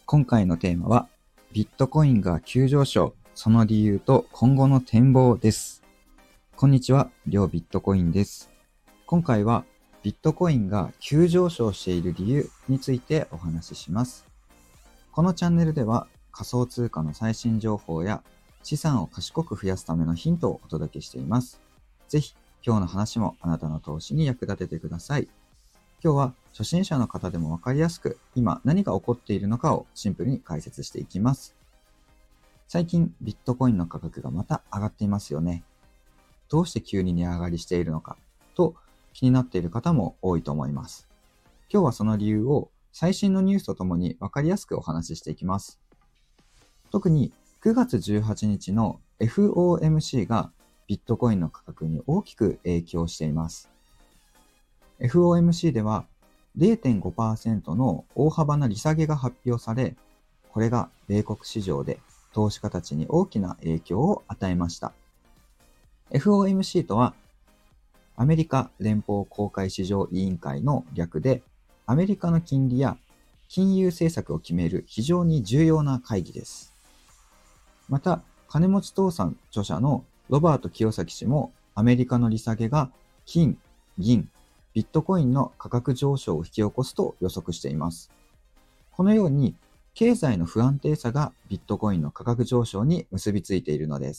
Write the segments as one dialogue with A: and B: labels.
A: 今回のテーマは、ビットコインが急上昇、その理由と今後の展望です。こんにちは、りょうビットコインです。今回は、ビットコインが急上昇している理由についてお話しします。このチャンネルでは、仮想通貨の最新情報や資産を賢く増やすためのヒントをお届けしています。ぜひ、今日の話もあなたの投資に役立ててください。今日は初心者の方でもわかりやすく今何が起こっているのかをシンプルに解説していきます。最近ビットコインの価格がまた上がっていますよね。どうして急に値上がりしているのかと気になっている方も多いと思います。今日はその理由を最新のニュースとともにわかりやすくお話ししていきます。特に9月18日の FOMC がビットコインの価格に大きく影響しています。FOMC では 0.5% の大幅な利下げが発表され、これが米国市場で投資家たちに大きな影響を与えました。FOMC とは、アメリカ連邦公開市場委員会の略で、アメリカの金利や金融政策を決める非常に重要な会議です。また、金持ち父さん著者のロバート清崎氏も、アメリカの利下げが金、銀、ビットコインの価格上昇を引き起こすと予測しています。このように、経済の不安定さがビットコインの価格上昇に結びついているのです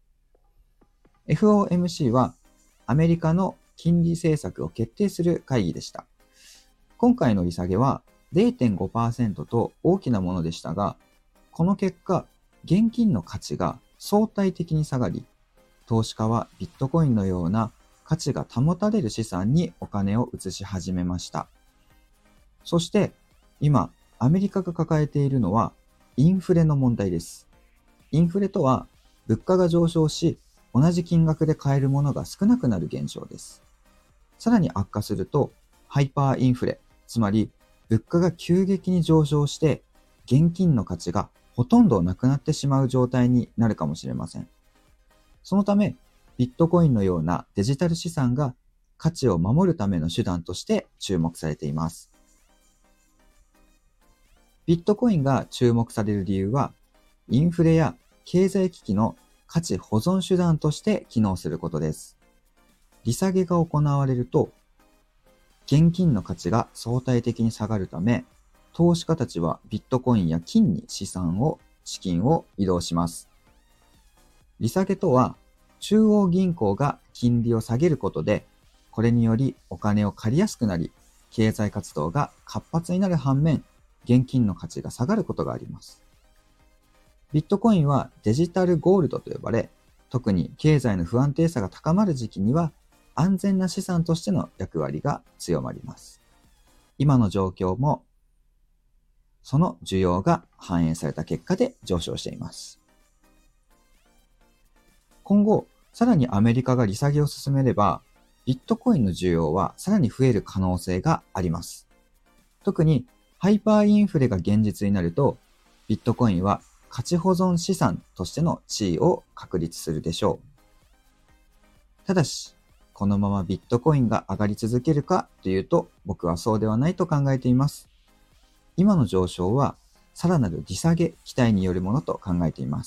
A: 。FOMC はアメリカの金利政策を決定する会議でした。今回の利下げは 0.5% と大きなものでしたが、この結果、現金の価値が相対的に下がり、投資家はビットコインのような価値が保たれる資産にお金を移し始めました。そして今、アメリカが抱えているのはインフレの問題です。インフレとは物価が上昇し、同じ金額で買えるものが少なくなる現象です。さらに悪化するとハイパーインフレ、つまり物価が急激に上昇して現金の価値がほとんどなくなってしまう状態になるかもしれません。そのため、ビットコインのようなデジタル資産が価値を守るための手段として注目されています。ビットコインが注目される理由は、インフレや経済危機の価値保存手段として機能することです。利下げが行われると、現金の価値が相対的に下がるため、投資家たちはビットコインや金に資金を移動します。利下げとは、中央銀行が金利を下げることで、これによりお金を借りやすくなり、経済活動が活発になる反面、現金の価値が下がることがあります。ビットコインはデジタルゴールドと呼ばれ、特に経済の不安定さが高まる時期には、安全な資産としての役割が強まります。今の状況も、その需要が反映された結果で上昇しています。今後、さらにアメリカが利下げを進めれば、ビットコインの需要はさらに増える可能性があります。特にハイパーインフレが現実になると、ビットコインは価値保存資産としての地位を確立するでしょう。ただし、このままビットコインが上がり続けるかというと、僕はそうではないと考えています。今の上昇はさらなる利下げ期待によるものと考えています。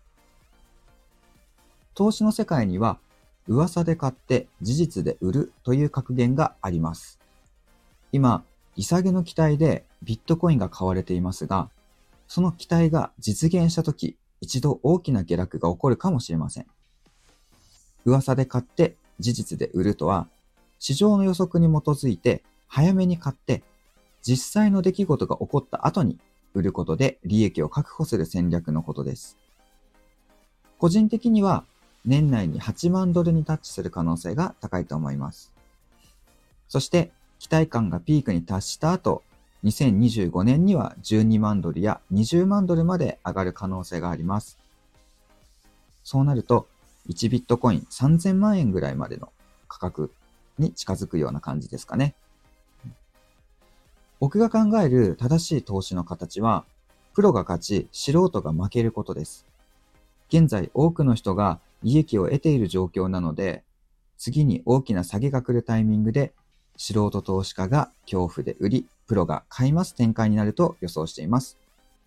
A: 投資の世界には噂で買って事実で売るという格言があります。今、利下げの期待でビットコインが買われていますが、その期待が実現したとき、一度大きな下落が起こるかもしれません。噂で買って事実で売るとは、市場の予測に基づいて早めに買って、実際の出来事が起こった後に売ることで利益を確保する戦略のことです。個人的には、年内に8万ドルにタッチする可能性が高いと思います。そして、期待感がピークに達した後、2025年には12万ドルや20万ドルまで上がる可能性があります。そうなると、1ビットコイン3000万円ぐらいまでの価格に近づくような感じですかね。僕が考える正しい投資の形は、プロが勝ち、素人が負けることです。現在多くの人が利益を得ている状況なので、次に大きな下げが来るタイミングで、素人投資家が恐怖で売り、プロが買います展開になると予想しています。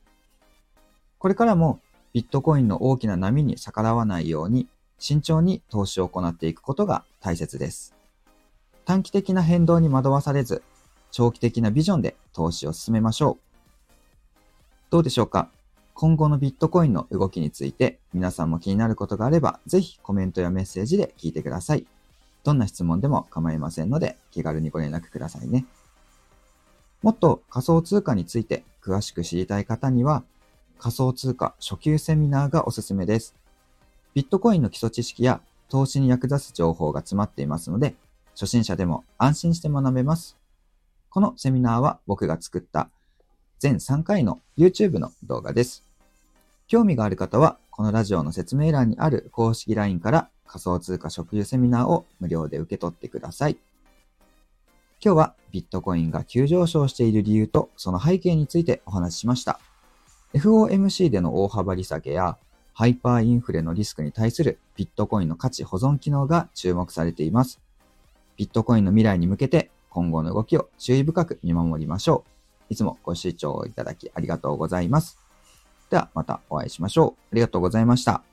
A: これからもビットコインの大きな波に逆らわないように慎重に投資を行っていくことが大切です。短期的な変動に惑わされず、長期的なビジョンで投資を進めましょう。どうでしょうか？今後のビットコインの動きについて皆さんも気になることがあれば、ぜひコメントやメッセージで聞いてください。どんな質問でも構いませんので、気軽にご連絡くださいね。もっと仮想通貨について詳しく知りたい方には、仮想通貨初級セミナーがおすすめです。ビットコインの基礎知識や投資に役立つ情報が詰まっていますので、初心者でも安心して学べます。このセミナーは僕が作った全3回の YouTube の動画です。興味がある方は、このラジオの説明欄にある公式 LINE から仮想通貨初級セミナーを無料で受け取ってください。今日はビットコインが急上昇している理由とその背景についてお話ししました。FOMC での大幅利下げやハイパーインフレのリスクに対するビットコインの価値保存機能が注目されています。ビットコインの未来に向けて今後の動きを注意深く見守りましょう。いつもご視聴いただきありがとうございます。ではまたお会いしましょう。ありがとうございました。